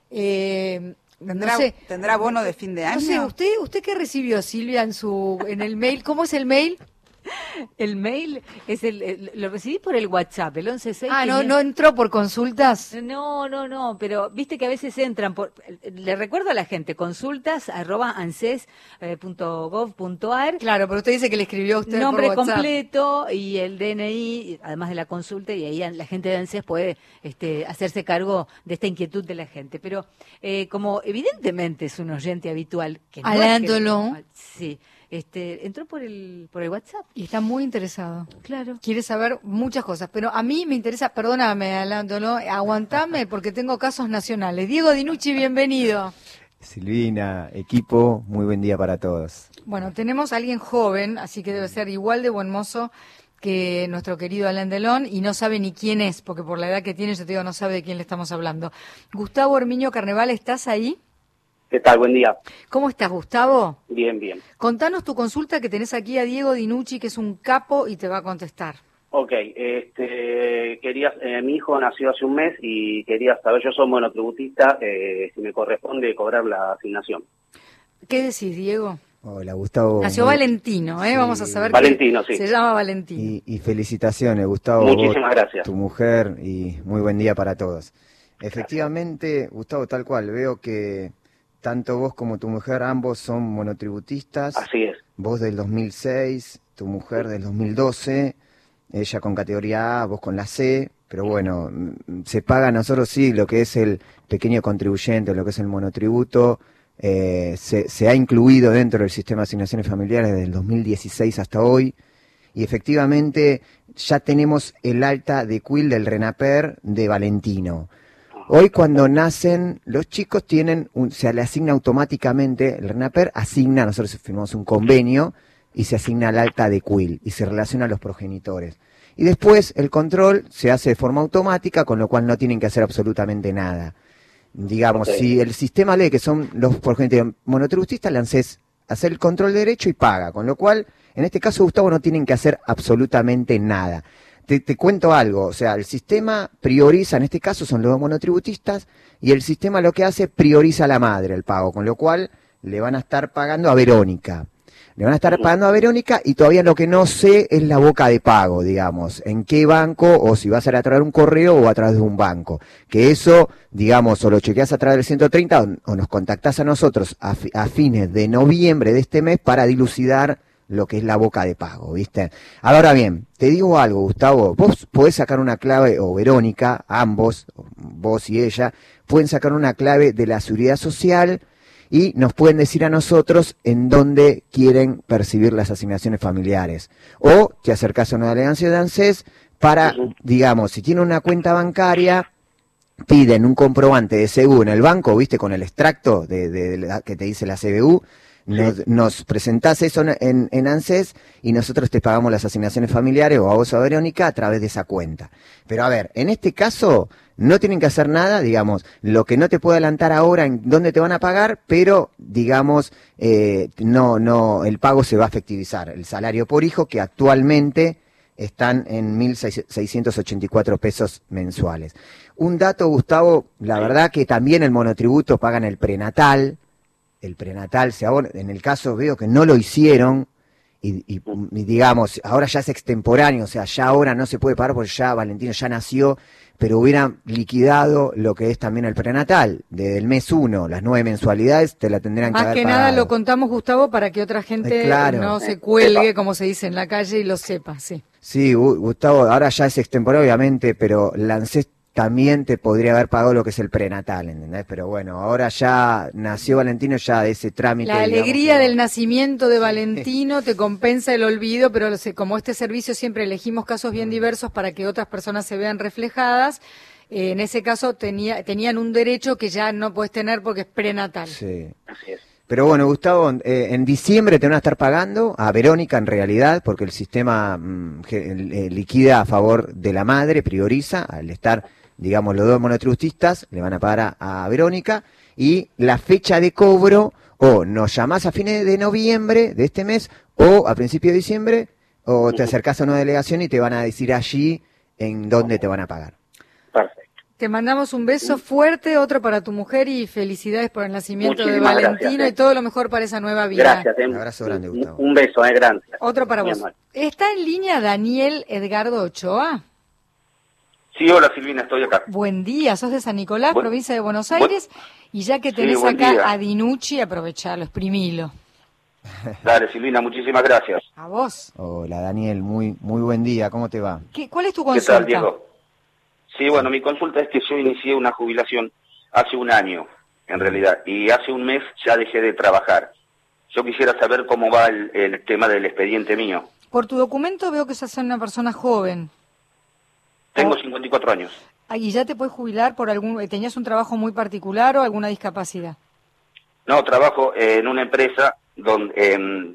¿Tendrá, no sé, ¿Tendrá bono de fin de año? No sé, ¿usted qué recibió, Silvia, en el mail? ¿Cómo es el mail? El mail es lo recibí por el WhatsApp, el 116. ¿No entró por consultas? No, pero viste que a veces entran le recuerdo a la gente, consultas@anses.gov.ar. Claro, pero usted dice que le escribió a usted nombre por WhatsApp. Completo y el DNI, además de la consulta, y ahí la gente de ANSES puede hacerse cargo de esta inquietud de la gente. Pero como evidentemente es un oyente habitual, que no Alain es que- Delon. Sí. Entró por el WhatsApp. Y está muy interesado. Claro. Quiere saber muchas cosas. Pero a mí me interesa, perdóname, Alain Delon, aguantame porque tengo casos nacionales. Diego Dinucci, bienvenido. Silvina, equipo, muy buen día para todos. Bueno, tenemos a alguien joven, así que debe ser igual de buen mozo que nuestro querido Alain Delon, y no sabe ni quién es, porque por la edad que tiene, yo te digo, no sabe de quién le estamos hablando. Gustavo Herminio Carneval, ¿estás ahí? ¿Qué tal? Buen día. ¿Cómo estás, Gustavo? Bien, bien. Contanos tu consulta, que tenés aquí a Diego Dinucci, que es un capo y te va a contestar. Ok, mi hijo nació hace un mes y quería saber, yo soy monotributista, si me corresponde cobrar la asignación. ¿Qué decís, Diego? Hola, Gustavo. Nació Valentino, Sí. vamos a saber Valentino, que sí. se llama Valentino. Y felicitaciones, Gustavo. Muchísimas gracias. Tu mujer, y muy buen día para todos. Efectivamente, Gustavo, tal cual, veo que tanto vos como tu mujer, ambos son monotributistas. Así es. Vos del 2006, tu mujer del 2012, ella con categoría A, vos con la C, pero bueno, se paga a nosotros sí lo que es el pequeño contribuyente, lo que es el monotributo, se ha incluido dentro del sistema de asignaciones familiares desde el 2016 hasta hoy, y efectivamente ya tenemos el alta de CUIL del RENAPER de Valentino. Hoy cuando nacen, los chicos se le asigna automáticamente, el RENAPER asigna, nosotros firmamos un convenio y se asigna el alta de CUIL y se relaciona a los progenitores. Y después el control se hace de forma automática, con lo cual no tienen que hacer absolutamente nada. Digamos, si el sistema lee que son los progenitores monotributistas, le haces hacer el control de derecho y paga, con lo cual, en este caso, Gustavo, no tienen que hacer absolutamente nada. Te cuento algo, o sea, el sistema prioriza, en este caso son los monotributistas, y el sistema lo que hace, prioriza a la madre el pago, con lo cual le van a estar pagando a Verónica. Le van a estar pagando a Verónica, y todavía lo que no sé es la boca de pago, digamos, en qué banco, o si va a ser a través de un correo o a través de un banco. Que eso, digamos, o lo chequeás a través del 130 o nos contactás a nosotros a fines de noviembre de este mes para dilucidar lo que es la boca de pago, ¿viste? Ahora bien, te digo algo, Gustavo, vos podés sacar una clave, o Verónica, ambos, vos y ella, pueden sacar una clave de la Seguridad Social y nos pueden decir a nosotros en dónde quieren percibir las asignaciones familiares. O te acercás a una delegación de ANSES para, digamos, si tiene una cuenta bancaria, piden un comprobante de seguro en el banco, ¿viste? Con el extracto que te dice la CBU. Nos presentás eso en ANSES y nosotros te pagamos las asignaciones familiares, o a vos o a Verónica, a través de esa cuenta. Pero a ver, en este caso no tienen que hacer nada, digamos, lo que no te puedo adelantar ahora en dónde te van a pagar, pero digamos, no, el pago se va a efectivizar. El salario por hijo, que actualmente están en 1.684 pesos mensuales. Un dato, Gustavo, la verdad que también el monotributo pagan el prenatal. El prenatal se abona, en el caso veo que no lo hicieron y digamos, ahora ya es extemporáneo, o sea, ya ahora no se puede pagar porque ya Valentino ya nació, pero hubieran liquidado lo que es también el prenatal, desde el mes 1, las 9 mensualidades te la tendrán que Más haber que pagado. nada lo contamos, Gustavo, para que otra gente Claro. no se cuelgue, como se dice en la calle, y lo sepa, sí. Sí, Gustavo, ahora ya es extemporáneo, obviamente, pero la ANSES también te podría haber pagado lo que es el prenatal, ¿entendés? Pero bueno, ahora ya nació Valentino, ya de ese trámite. La digamos, alegría que del nacimiento de Valentino te compensa el olvido, pero como este servicio siempre elegimos casos bien diversos para que otras personas se vean reflejadas, en ese caso tenían un derecho que ya no puedes tener porque es prenatal. Sí. Así es. Pero bueno, Gustavo, en diciembre te van a estar pagando a Verónica en realidad, porque el sistema liquida a favor de la madre, prioriza, al estar, digamos, los dos monotributistas, le van a pagar a Verónica, y la fecha de cobro, o nos llamás a fines de noviembre de este mes, o a principios de diciembre, o te acercás a una delegación y te van a decir allí en dónde te van a pagar. Perfecto. Te mandamos un beso fuerte, otro para tu mujer y felicidades por el nacimiento de Muchísimas Valentino gracias, y todo lo mejor para esa nueva vida. Gracias. Un abrazo grande, Gustavo. Un beso, gracias. Otro para Muy vos. amable. ¿Está en línea Daniel Edgardo Ochoa? Sí, hola Silvina, estoy acá. Buen día, sos de San Nicolás, provincia de Buenos Aires, y ya que tenés buen acá día. a Dinucci, aprovechalo, exprimilo. Dale Silvina, muchísimas gracias. A vos. Hola Daniel, muy buen día, ¿cómo te va? ¿Cuál es tu ¿Qué consulta? tal, Diego? Sí, bueno, mi consulta es que yo inicié una jubilación hace un año, en realidad, y hace un mes ya dejé de trabajar. Yo quisiera saber cómo va el tema del expediente mío. Por tu documento veo que sos una persona joven. Tengo 54 años. ¿Y ya te puedes jubilar por tenías un trabajo muy particular o alguna discapacidad? No, trabajo en una empresa donde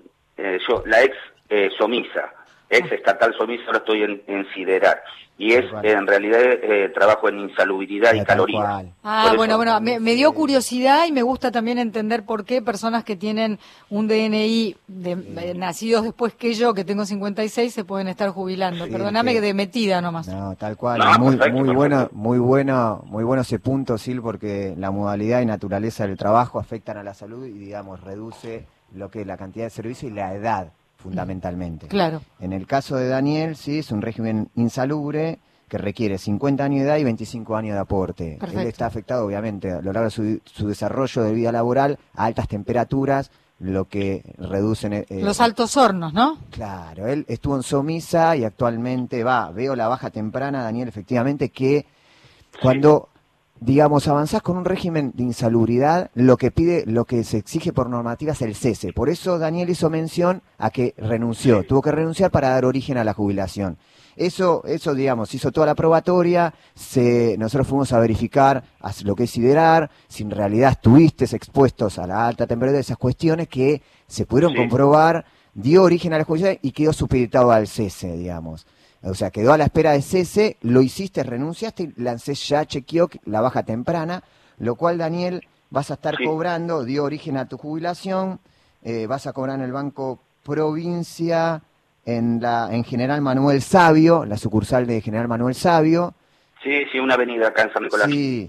la ex Somisa, ex estatal Somisa, ahora estoy en Siderar. Y es, en realidad, trabajo en insalubridad y Tal calorías. cual. Ah, Por eso- bueno, me dio curiosidad y me gusta también entender por qué personas que tienen un DNI nacidos después que yo, que tengo 56, se pueden estar jubilando. Sí, Perdóname que- que de metida nomás. No, tal cual. No, muy, perfecto, muy bueno, perfecto. muy bueno ese punto, Sil, porque la modalidad y naturaleza del trabajo afectan a la salud y, digamos, reduce lo que es la cantidad de servicio y la edad, fundamentalmente. Claro. En el caso de Daniel, sí, es un régimen insalubre que requiere 50 años de edad y 25 años de aporte. Perfecto. Él está afectado, obviamente, a lo largo de su desarrollo de vida laboral a altas temperaturas, lo que reducen... Los altos hornos, ¿no? Claro, él estuvo en Somisa y actualmente veo la baja temprana, Daniel, efectivamente, que cuando, digamos, avanzás con un régimen de insalubridad, lo que se exige por normativa es el cese. Por eso Daniel hizo mención a que renunció, tuvo que renunciar para dar origen a la jubilación. Eso, digamos, hizo toda la probatoria, nosotros fuimos a verificar lo que es Siderar, si en realidad estuviste expuestos a la alta temperatura, esas cuestiones que se pudieron Sí. comprobar, dio origen a la jubilación y quedó supeditado al cese, digamos. O sea, quedó a la espera de cese, lo hiciste, renunciaste y la ANSES ya chequeó la baja temprana, lo cual, Daniel, vas a estar Sí. cobrando, dio origen a tu jubilación, vas a cobrar en el Banco Provincia, en General Manuel Sabio, la sucursal de General Manuel Sabio. Sí, una avenida acá en San Nicolás.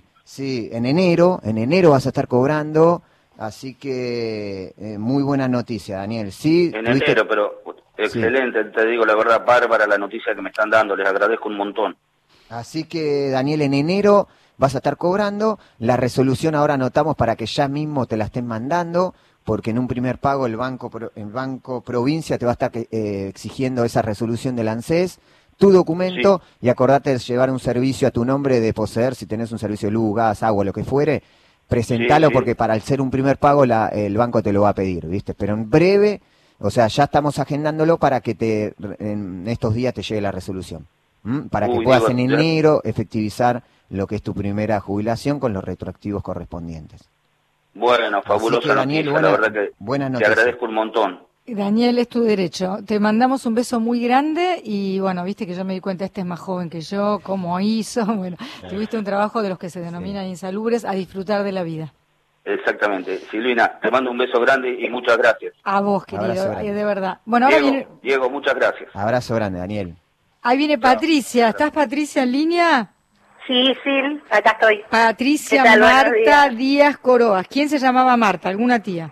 Sí, en enero vas a estar cobrando, así que muy buena noticia, Daniel. Sí, En tuviste- enero, pero excelente, te digo la verdad, bárbara la noticia que me están dando, les agradezco un montón. Así que, Daniel, en enero vas a estar cobrando. La resolución ahora anotamos para que ya mismo te la estén mandando, porque en un primer pago el Banco Provincia te va a estar exigiendo esa resolución del ANSES, tu documento, y acordate de llevar un servicio a tu nombre de poseer, si tenés un servicio de luz, gas, agua, lo que fuere, presentalo, Sí, sí. porque para ser un primer pago el banco te lo va a pedir, ¿viste? Pero en breve, o sea, ya estamos agendándolo para que en estos días te llegue la resolución. Para que puedas Diego, en ya- enero efectivizar lo que es tu primera jubilación con los retroactivos correspondientes. Bueno, fabulosa Daniel, noticia, la verdad que buena te noticia. agradezco un montón. Daniel, es tu derecho. Te mandamos un beso muy grande y bueno, viste que yo me di cuenta, este es más joven que yo, cómo hizo. Bueno, tuviste un trabajo de los que se denominan insalubres, a disfrutar de la vida. Exactamente. Silvina, te mando un beso grande y muchas gracias. A vos, Abrazo querido, grande. de verdad. Bueno, ahora Diego, muchas gracias. Abrazo grande, Daniel. ahí viene Patricia. ¿Estás, Patricia, en línea? Sí, acá estoy. Patricia ¿Qué tal? Buenos Marta días. Díaz Coroas. ¿Quién se llamaba Marta? ¿Alguna tía?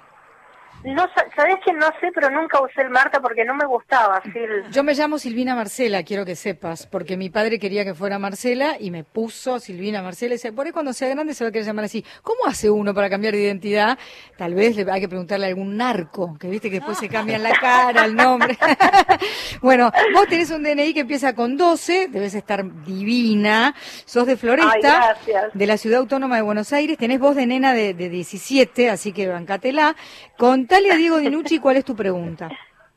No, sabés que no sé, pero nunca usé el Marta porque no me gustaba, Sil. Yo me llamo Silvina Marcela, quiero que sepas, porque mi padre quería que fuera Marcela y me puso Silvina Marcela y dice, por ahí cuando sea grande se va a querer llamar así. ¿Cómo hace uno para cambiar de identidad? Tal vez hay que preguntarle a algún narco, que viste que después se cambian la cara, el nombre. Bueno, vos tenés un DNI que empieza con 12, debes estar divina, sos de Ay, Floresta, gracias. de la Ciudad Autónoma de Buenos Aires, tenés voz de nena de 17, así que bancátela. Contale a Diego Dinucci cuál es tu pregunta.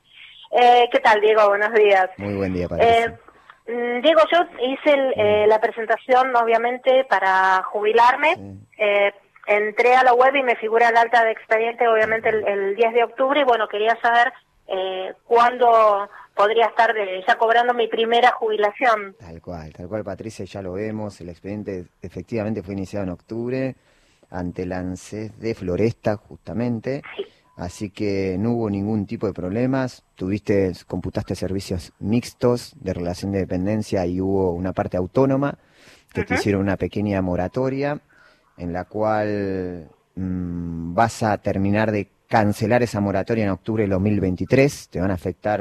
¿Qué tal, Diego? Buenos días. Muy buen día, Patricia. Diego, yo hice la presentación, obviamente, para jubilarme. Entré a la web y me figura el alta de expediente, obviamente, el 10 de octubre. Y bueno, quería saber cuándo podría estar ya cobrando mi primera jubilación. Tal cual, Patricia, ya lo vemos. El expediente efectivamente fue iniciado en octubre ante el ANSES de Floresta, justamente. Así que no hubo ningún tipo de problemas. Computaste servicios mixtos de relación de dependencia y hubo una parte autónoma. que te hicieron una pequeña moratoria en la cual vas a terminar de cancelar esa moratoria en octubre del 2023, te van a afectar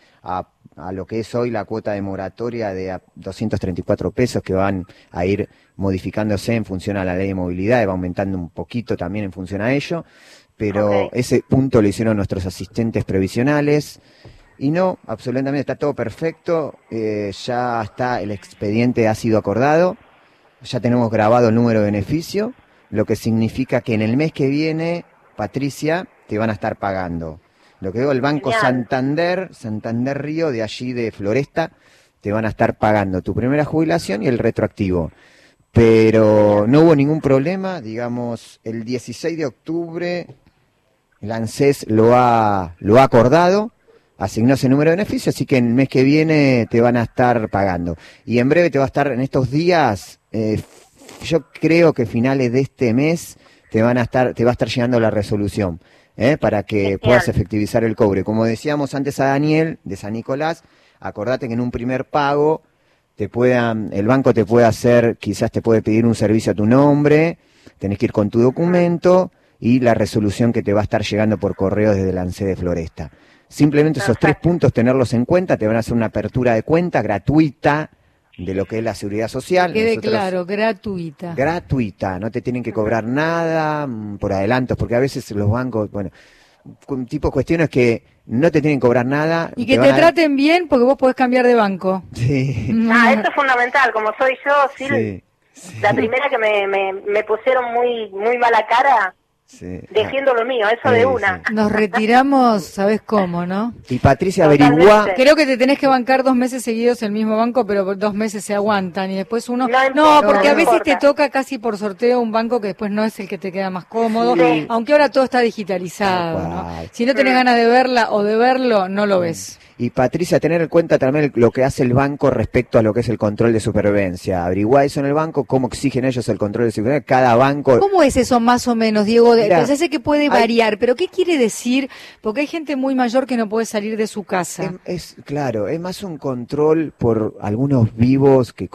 a lo que es hoy la cuota de moratoria de 234 pesos que van a ir modificándose en función a la ley de movilidad, y va aumentando un poquito también en función a ello, pero ese punto lo hicieron nuestros asistentes previsionales y no, absolutamente está todo perfecto, ya está, el expediente ha sido acordado, ya tenemos grabado el número de beneficio, lo que significa que en el mes que viene, Patricia, te van a estar pagando. Lo que digo, el Banco Santander Río, de allí de Floresta, te van a estar pagando tu primera jubilación y el retroactivo. Pero no hubo ningún problema, digamos, el 16 de octubre el ANSES lo ha acordado, asignó ese número de beneficio, así que el mes que viene te van a estar pagando. Y en breve te va a estar, en estos días, yo creo que finales de este mes te va a estar llegando la resolución. Para que puedas efectivizar el cobre. Como decíamos antes a Daniel, de San Nicolás, acordate que en un primer pago el banco te puede hacer, quizás te puede pedir un servicio a tu nombre, tenés que ir con tu documento y la resolución que te va a estar llegando por correo desde la ANSES de Floresta. Simplemente esos 3 puntos, tenerlos en cuenta, te van a hacer una apertura de cuenta gratuita de lo que es la seguridad social. Quede claro, gratuita. Gratuita, no te tienen que cobrar nada por adelantos, porque a veces los bancos, bueno, tipo cuestiones que no te tienen que cobrar nada. Y que te traten bien porque vos podés cambiar de banco. Sí. Esto es fundamental, como soy yo, sí. La primera que me pusieron muy mala cara. Sí. Defiendo lo mío, eso de una. Sí. Nos retiramos, ¿sabes cómo, no? Y Patricia, averigua. Creo que te tenés que bancar 2 meses seguidos el mismo banco, pero 2 meses se aguantan y después uno... No, porque a veces te toca casi por sorteo un banco que después no es el que te queda más cómodo, aunque ahora todo está digitalizado, ¿no? Si no tenés ganas de verla o de verlo, no lo ves. Y Patricia, tener en cuenta también lo que hace el banco respecto a lo que es el control de supervivencia. Averiguá eso en el banco, cómo exigen ellos el control de supervivencia. Cada banco... ¿Cómo es eso más o menos, Diego? Ya sé que puede variar, pero ¿qué quiere decir? Porque hay gente muy mayor que no puede salir de su casa. Claro, es más un control por algunos vivos que...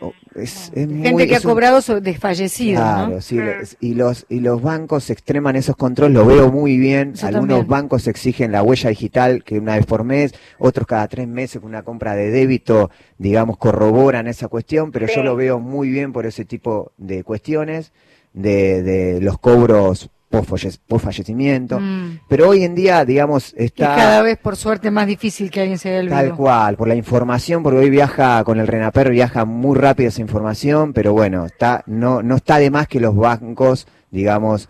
Gente que ha cobrado desfallecidos, claro, ¿no? Sí, y los bancos extreman esos controles, lo veo muy bien. Yo Algunos también. bancos exigen la huella digital, que una vez por mes, otros cada 3 meses con una compra de débito, digamos, corroboran esa cuestión, pero yo lo veo muy bien por ese tipo de cuestiones, de los cobros post fallecimiento, pero hoy en día, digamos, está... Y cada vez, por suerte, más difícil que alguien se dé el Tal cual, por la información, porque hoy viaja con el RENAPER, viaja muy rápido esa información, pero bueno, no está de más que los bancos, digamos,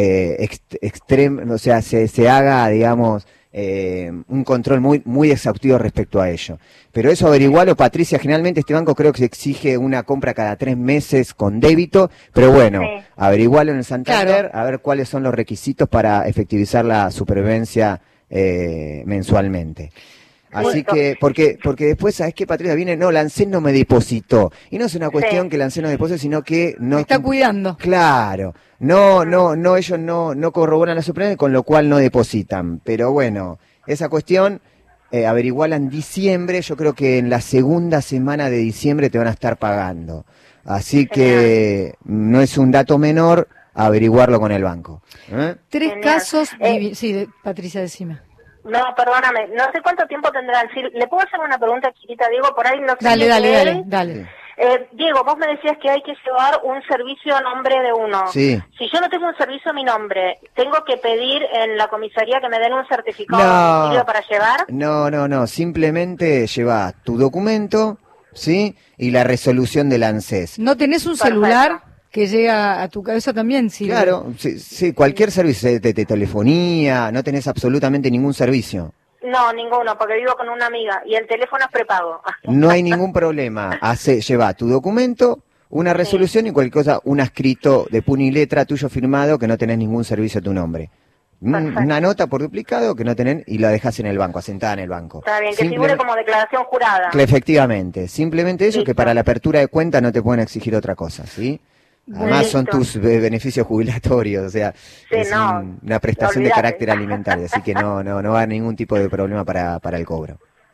o sea, se haga, digamos, un control muy exhaustivo respecto a ello. Pero eso averigualo, Patricia, generalmente este banco creo que se exige una compra cada 3 meses con débito, pero bueno, averigualo en el Santander, a ver cuáles son los requisitos para efectivizar la supervivencia mensualmente. Así que, porque después, ¿sabes qué, Patricia? La ANSES no me depositó. Y no es una cuestión que la ANSES no deposite, sino que no... Me está cuidando. Claro. No, ellos no corroboran la supervivencia, con lo cual no depositan. Pero bueno, esa cuestión, averiguala en diciembre. Yo creo que en la segunda semana de diciembre te van a estar pagando. Así que no es un dato menor averiguarlo con el banco. 3 casos... Sí, Patricia, decime. No, perdóname, no sé cuánto tiempo tendrán. Si le puedo hacer una pregunta chiquita, Diego, por ahí no sé. Dale. Diego, vos me decías que hay que llevar un servicio a nombre de uno. Sí. Si yo no tengo un servicio a mi nombre, ¿tengo que pedir en la comisaría que me den un certificado para llevar? No, simplemente lleva tu documento, ¿sí? Y la resolución del ANSES. ¿No tenés un celular que llega a tu cabeza también? Sí. Claro, sí, cualquier servicio de telefonía, no tenés absolutamente ningún servicio. No, ninguno, porque vivo con una amiga y el teléfono es prepago. No hay ningún problema. Lleva tu documento, una resolución y cualquier cosa, un escrito de puño y letra tuyo firmado que no tenés ningún servicio a tu nombre. Una nota por duplicado que no tenés y la dejas en el banco, asentada en el banco. Está bien, que figure como declaración jurada. Efectivamente, simplemente eso, que para la apertura de cuenta no te pueden exigir otra cosa, ¿sí? Además son tus beneficios jubilatorios, o sea, es una prestación de carácter alimentario, así que no va a haber ningún tipo de problema para el cobro.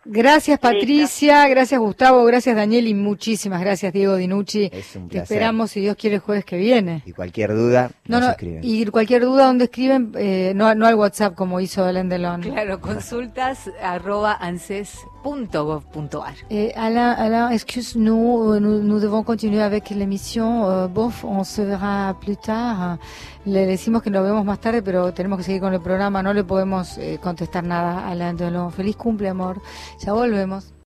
Gracias Patricia, gracias Gustavo, gracias Daniel y muchísimas gracias Diego Dinucci. Es un Te placer. esperamos si Dios quiere el jueves que viene. Y cualquier duda, nos escriben. Y cualquier duda donde escriben, no al WhatsApp como hizo Alain Delon. Claro, consultas @anses.gov.ar. Alain, excuse-nous, nous devons continuer avec l'émission. Bof, on se verra plus tard. Le decimos que nos vemos más tarde, pero tenemos que seguir con el programa. No le podemos contestar nada a Alain Delon. Feliz cumple, amor. Ya volvemos.